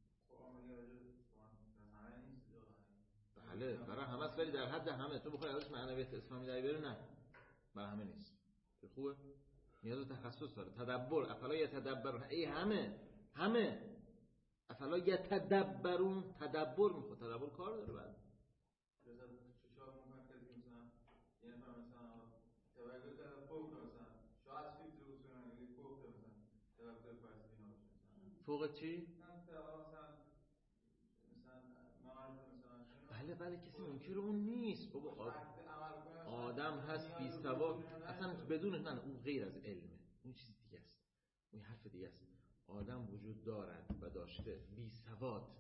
بله برای همه است ولی در حد همه. تو بخوای ازش معنویت اسلامی در بیاری نه برای همه نیست. خوبه؟ نیاز به تخصص داره. تدبر افلا یتدبرون، ای همه همه افلا یتدبرون، تدبر میخواد، تدبر کار داره. بعد مثلا شما مفکر که مثلا یه نفر مثلا توجه کرده فوق مثلا شاید فکر اصولا یعنی فوق مثلا توجه فلسفی نباشه فوق چی؟ مثلا مثلا مثلا معارف مثلا بله بله کسی منکر اون نیست بابا. آدم هست بی سواد اصلا بدون نه اون غیر از علمه، اون چیز دیگه است، اون حرف دیگه است. آدم وجود دارد و داشته بی سواد،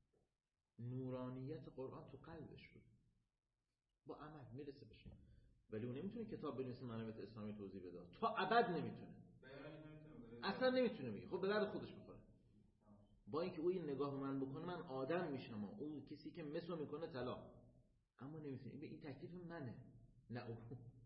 نورانیت قرآن تو قلبش بود، با عمل میرسه بشه. ولی اون نمیتونه کتاب بنویسه معنویت اسلامی توضیح بده، تا ابد نمیتونه، اصلا نمیتونه بگه. خب به درد خودش بخوره. با اینکه او این نگاه من بکنه من آدم میشم، اون کسی که مثل میکنه طلا، اما نمیتونه. این این تکلیف منه نه او.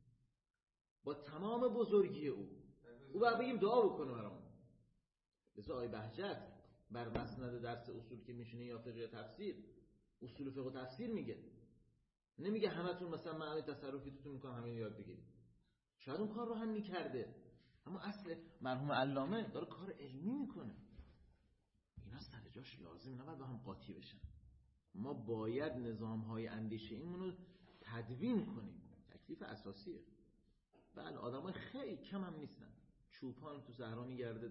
با تمام بزرگی او او باید بگیم دعا بکنه برام. لذا آقای بهجت بر مسند درس اصول که میشینه یا فقه یا تفسیر، اصول فقه و تفسیر میگه، نمیگه همتون مثلا معنی تصرفی توتون میکنم همین یاد بگیرید. شاید اون کار رو هم میکرده، اما اصل مرحوم علامه داره کار علمی میکنه. اینا سر جاش لازم نباید با هم قاطی بشن. ما باید نظام‌های اندیشه اینمون رو تدوین کنیم. تکلیف اساسیه. بله آدمای خیلی کم هم نیستن. چوپان تو صحرا میگرده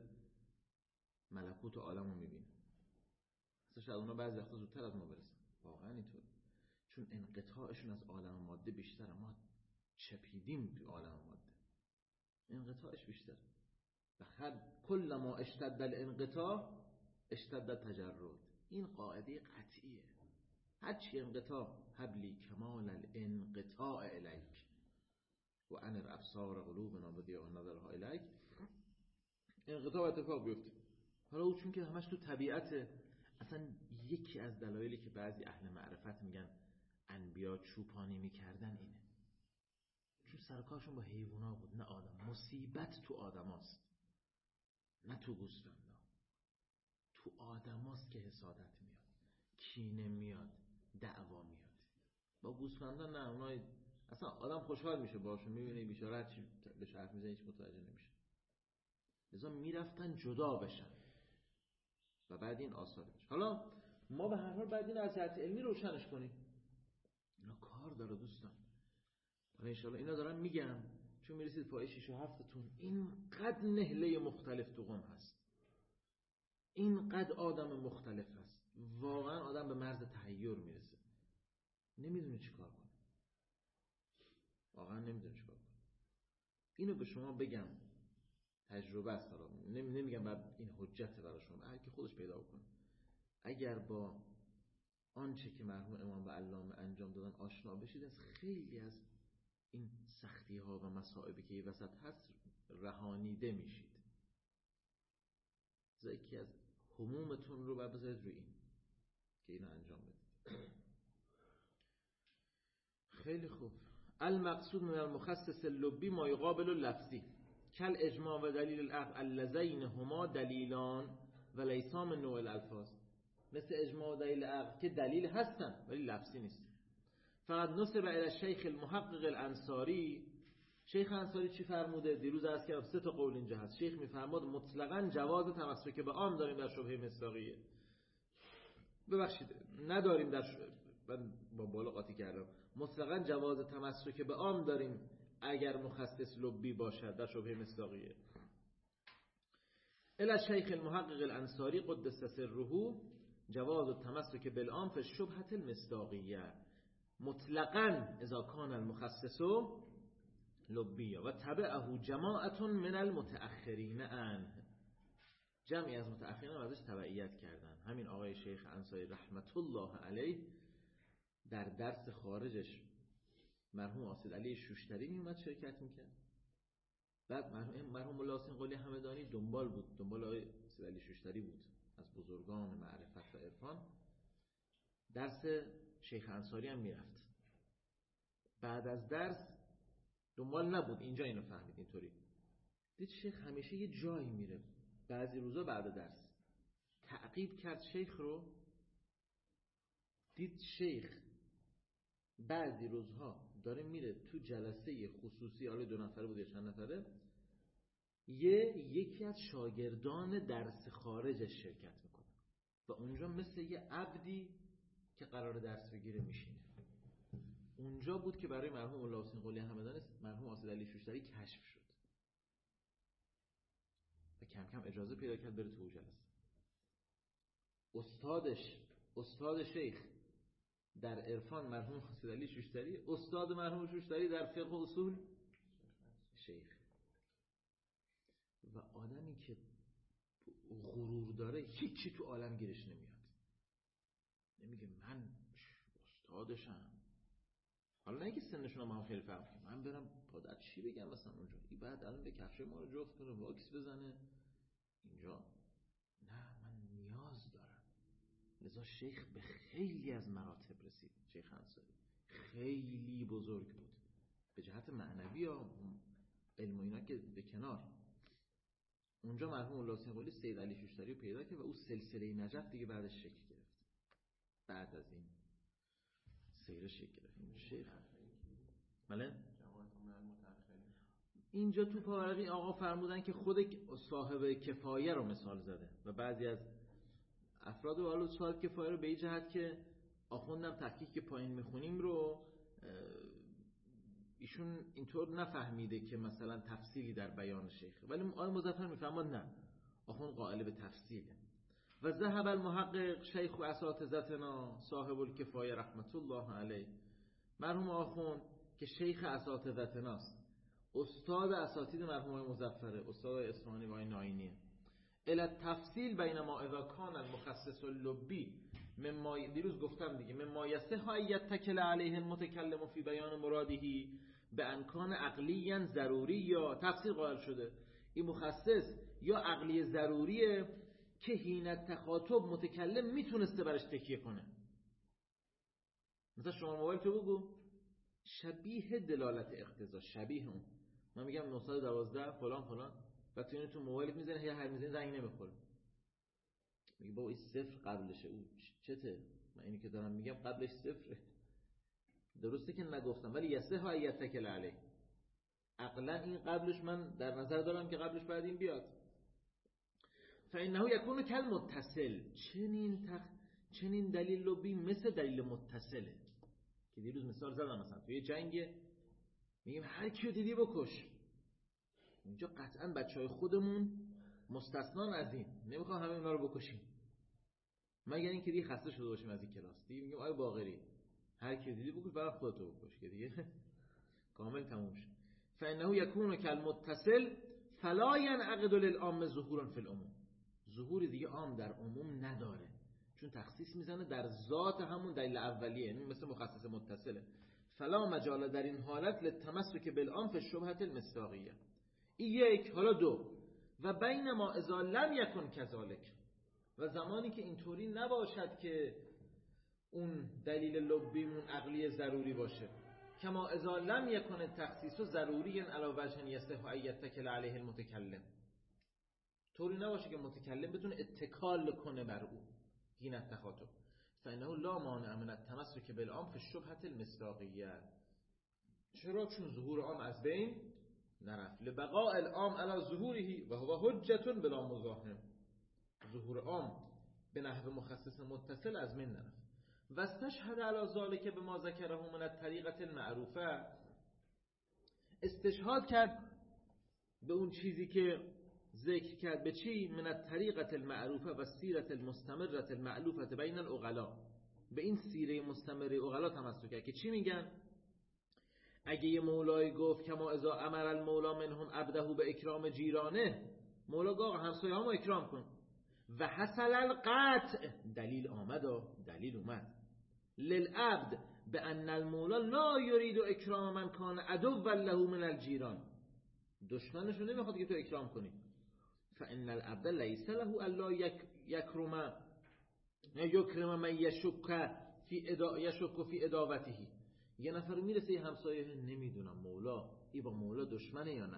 ملکوت عالم رو میبینه. اصلا شاید اونا بعضی وقتا زودتر از ما برسن. واقعا اینطور. چون انقطاعشون از عالم ماده بیشتره. ما چپیدیم تو عالم ماده. انقطاعش بیشتره. و هر کل ما اشتد الانقطاع اشتد تجرد. این قاعده قطعیه. هر چی انقطاع حبلی کمال الانقطاع الیک و انر ابصار قلوبنا بدیع نظرها الیک. انقطاع اتفاق بیفته. حالا او چون که همش تو طبیعت، اصلا یکی از دلایلی که بعضی اهل معرفت میگن انبیا چوپانی میکردن اینه، چون سرکارشون با حیوونا بود نه آدم. مصیبت تو آدماست نه تو گوسفندا. تو آدماست که حسادت میاد، کینه میاد، دعوا میاد. با گوسفندا نه، اونای اصلا آدم خوشحال میشه باشون، میبینه بیچاره چی به حرف میزنه هیچ متوجه نمیشه. لذا میرفتن جدا بشن و بعد این آثار بشه. حالا ما به هر حال بعد این از جهت علمی روشنش کنیم. اینا کار داره دوستان. حالا انشالله اینا دارم میگم چون میرسید پای شش و هفتتون اینقدر نهله مختلف تو قم هست، اینقدر آدم مختلف هست، واقعا آدم به مرز تحیر میرسه، نمیدونه چی کار کنه. واقعا نمیدونه چیکار کنه. اینو به شما بگم تجربه است، حالا نمیگم بعد این حجت برای شما، هر کی خودش پیدا کنه. اگر با آنچه که مرحوم امام و علامه انجام دادن آشنا بشید، از خیلی از این سختی ها و مصائبی که این وسط هست رهانیده میشید. یکی از همومتون رو بذارید روی این که اینو انجام بدید. خیلی خوب. المقصود من المخصص اللبی ما یقابل اللفظی کل اجماع و دلیل العقل اللذین هما دلیلان و لیسا من نوع الالفاظ. مثل اجماع و دلیل عقل که دلیل هستن ولی لفظی نیست. فقط نسب الی الشیخ المحقق الانصاری. شیخ انصاری چی فرموده؟ دیروز عرض کردم سه تا قول اینجا هست. شیخ میفرماد مطلقاً جواز تمسک به عام داریم در شبهه مصداقیه. ببخشید نداریم در ش... من با بالا قاطی کردم. مطلقاً جواز تمسک به عام داریم اگر مخصص لبی باشد در شبهه مصداقیه. الی الشیخ المحقق الانصاری قدس سره جواز التمسک بالعام فی الشبهة المصداقیه مطلقاً اذا کان المخصص لبیه و تبعه جماعت من المتأخرین عنه. جمعی از متأخرین ازش تبعیت کردن. همین آقای شیخ انصاری رحمت الله علیه در درس خارجش مرحوم آصد علی شوشتری می اومد شرکت میکرد. بعد مرحوم مرحوم مولا حسین قلی همدانی دنبال بود، دنبال آقای آصد علی شوشتری بود از بزرگان معرفت و عرفان. درس شیخ انصاری هم میرفت. بعد از درس دنبال نبود، اینجا اینو فهمید اینطوری. دید شیخ همیشه یه جایی میره، بعضی روزا بعد درس تعقیب کرد شیخ رو. دید شیخ بعضی روزها داره میره تو جلسه خصوصی، حالا دو نفره بود یا چند نفره، یه یکی از شاگردان درس خارجش شرکت میکنه و اونجا مثل یه عبدی که قرار درس بگیره میشینه. اونجا بود که برای مرحوم مولا حسین قلی همدانی مرحوم آصد علی شوشتری کشف شد و کم کم اجازه پیدا کرد بره تو جلسه. استادش استاد شیخ در عرفان مرحوم آصد علی شوشتری، استاد مرحوم شوشتری در فقه و اصول شیخ. و آدمی که غرور داره هیچی تو عالم گیرش نمیاد، نمیگه من استادشم. حالا نه اینکه سنشون هم خیلی فرق کنه، من برم پادر چی بگم مثلا اونجا این بعد الان به کفش ما رو جفت کنه واکس بزنه اینجا. نه، من نیاز دارم. لذا شیخ به خیلی از مراتب رسید. شیخ انصاری خیلی بزرگ بود به جهت معنوی یا علم و اینا که به کنار. اونجا مرحوم مولا حسین قلی سید علی شوشتری رو پیدا کرد و او سلسله نجف دیگه بعدش شکل گرفت. بعد از این سیر شکل گرفت. شیخ بله اینجا تو پاورقی آقا فرمودن که خود صاحب کفایه رو مثال زده و بعضی از افراد و حالا صاحب کفایه رو به این جهت که آخوندم تحقیق که پایین میخونیم رو ایشون اینطور نفهمیده که مثلا تفصیلی در بیان شیخ، ولی آقای مظفر میفهمد نه، آخوند قائل به تفصیله. و ذهب المحقق شیخ و اساتذتنا صاحب الکفایه رحمت الله علیه، مرحوم آخوند که شیخ اساتذتناست، استاد اساتید مرحوم مظفره، استاد اصفهانی و ناینیه، الی تفصیل بین ما اذا کان المخصص اللبی مما، دیروز گفتم دیگه، مما یصح ان یتکل علیه المتکلم فی بیان مراده به امکان عقلی ضروری، یا تفسیر قائل شده این مخصص یا عقلی ضروریه که حین تخاطب متکلم میتونسته برش تکیه کنه. مثلا شما موبایل تو بگو شبیه دلالت اقتضا، شبیه اون، من میگم نه یک دو فلان فلان و تو اینو تو موبایلت میزنه یا هر میزنه زنگ نمیخوره، میگه بابا این صفر قبلشه، او چته؟ من اینی که دارم میگم قبلش صفره. درسته که نگفتم ولی یصح ان یتکل علیه، عقلا این قبلش من در نظر دارم که قبلش بعد این بیاد. فانه یکون کالمتصل، چنین تخ... چنین دلیل لبی مثل دلیل متصله که دیروز مثال زدم. مثلا توی جنگ میگیم هر کیو دیدی بکش، اینجا قطعا بچهای خودمون مستثنا از این، نمیخوام همه اونا رو بکشیم مگر اینکه دیگه خسته شده باشیم از این کلاس. دیگه میگم آی باقری هر کی دیدی بکش، برای خودت بکش که دیگه کامل تموم شد. فانه یکون کالمتصل فلا ینعقد للعام ظهورا فی العموم. ظهور دیگه عام در عموم نداره، چون تخصیص میزنه در ذات همون دلیل اولیه، یعنی مثل مخصص متصله. فلا مجال در این حالت للتمسک بالعام فی الشبهة المصداقیه. این یک. حالا دو، و بینما اذا لم یکن کذالک، و زمانی که اینطوری نباشد که اون دلیل لبیمون عقلی ضروری باشه، کما اذا لم یکن التخصیص ضروری علی وجه یصح ان یتکل علیه المتکلم، طوری نباشه که متکلم بتونه اتکال کنه بر او، این التخاطب، فانه لا مانع من التمسک بالعام فی الشبهة المصداقیه. چرا؟ چون ظهور عام از بین نرفت. لبقاء العام علی ظهوره و هو حجة بلا مزاحم. ظهور عام به نحو مخصص متصل از بین نرفت. و استشهد علی ذلک بما ذکره من الطریقة المعروفه، استشهاد کرد به اون چیزی که ذکر کرد. به چی؟ من الطریقة المعروفه و سیرة المستمرة المألوفة بین العقلاء. به این سیره مستمره عقلا تمسک کرد که چی میگن؟ اگه یه مولای گفت کما اذا امر المولا منهم عبده به اکرام جیرانه، مولا گفت همسایه همو اکرام کن، و حصل القطع، دلیل آمد و دلیل اومد، للعبد به ان المولا لا یرید اکرام من کان عدوا له من الجیران، دشمنشو نمیخواد که تو اکرام کنی. فان العبد لیس له الا یکرم یکرم من یشک فی ادا یشک فی اداوته. یه نفر میرسه یه همسایه، نمیدونم مولا ای با مولا دشمنه یا نه،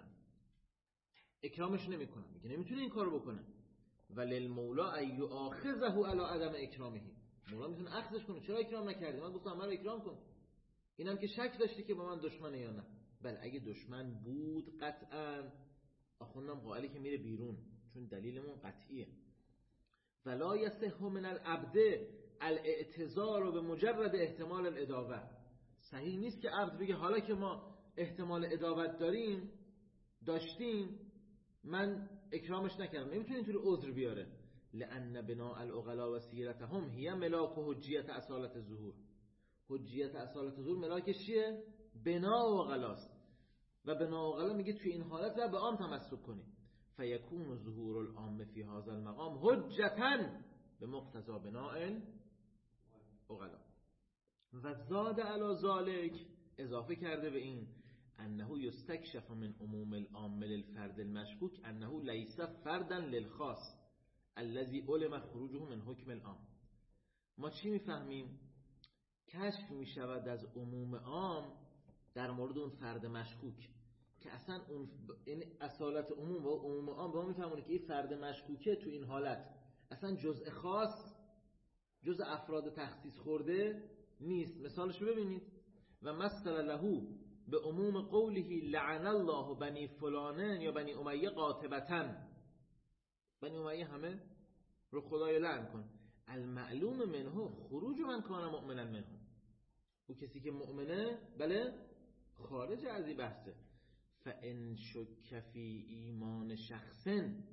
اکرامش نمیکنه، میگه نمیتونه این کارو بکنه. وللمولا ای یؤاخذه علی عدم اکرامه، مولا میتونه اخذش کنه، چرا اکرام نکردی؟ من گفتم من رو اکرام کن. اینم که شک داشتی که با من دشمنه یا نه. بله اگه دشمن بود قطعا آخوندم قائلی که میره بیرون، چون دلیلمون قطعیه. ولا یصح من العبد الاعتذار به مجرد احتمال الاداوه. صحیح نیست که عبد بگه حالا که ما احتمال اداوت داریم داشتیم من اکرامش نکردم، نمیتونه اینطوری عذر بیاره. لأن بناء العقلاء و سیرتهم هی ملاک و حجیت اصالت ظهور. حجیت اصالت ظهور ملاکش چیه؟ بناء عقلاست، و بناء عقلا میگه توی این حالت و به عام تمسک کنی. فیکون ظهور العام فی هذا المقام حجتا به مقتضا بناء عقلا. و زاد علی ذلک، اضافه کرده به این، انه یستکشف من عموم العام للفرد المشکوک انه لیس فردا للخاص الذي علم خروجه من حکم العام. ما چی میفهمیم؟ کشف میشود از عموم عام در مورد اون فرد مشکوک، که اصلا اون این اصالت عموم و عموم عام به ما میفهمونه که این فرد مشکوکه تو این حالت اصلا جزء خاص، جزء افراد تخصیص خورده نیست. مثالش رو ببینید. و مثل له به عموم قوله لعن الله بنی فلانن یا بنی امیه قاطبتن، بنی امیه همه رو خدای لعن کن. المعلوم منه خروج من کان مؤمنا منه، او کسی که مؤمنه بله خارج از این بحثه. فان شک فی ایمان شخصن،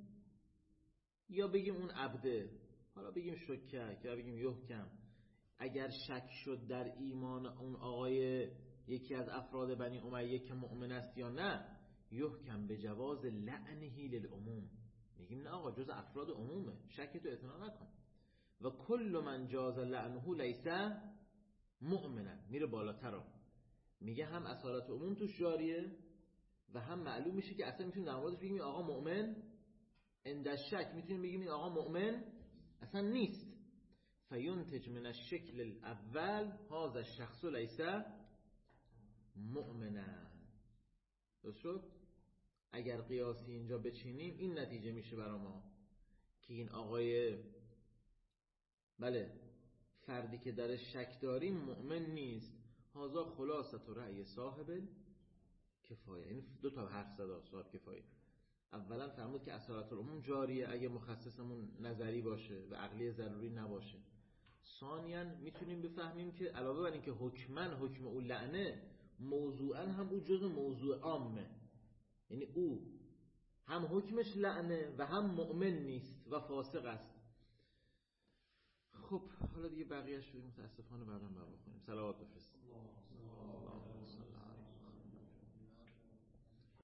یا بگیم اون عبده، حالا بگیم شکک یا بگیم یحکم، اگر شک شد در ایمان اون آقای یکی از افراد بنی امیه که مؤمن است یا نه، یحکم به جواز لعنه للعموم، میگیم نه آقا جز افراد عمومه، شک تو اطلاع نکن. و کل من جاز لعنه لیس مؤمنا، میره بالاتر، میگه هم اصالت عموم توش جاریه و هم معلوم میشه که اصلا میتونیم در موردش بگیم آقا مؤمن، عند شک میتونیم بگیم این آقا مؤمن اصلا نیست. فینتج من الشکل الاول هذا الشخص لیس مؤمنا. درست شد؟ اگر قیاسی اینجا بچینیم این نتیجه میشه برای ما که این آقای بله فردی که در شک داریم مؤمن نیست. هذا خلاصه رأی صاحب کفایه. این دو تا حرف زد صاحب کفایه. اولا فرمود که اصالت العموم جاریه اگه مخصصمون نظری باشه و عقلی ضروری نباشه. ثانیاً میتونیم بفهمیم که علاوه بر این که حکمن حکم او لعنه، موضوعاً هم او جزء موضوع عامه، یعنی او هم حکمش لعنه و هم مؤمن نیست و فاسق است. خب حالا دیگه بقیه‌اش رو متاسفانه بعداً بر بخونیم. صلوات بفرست.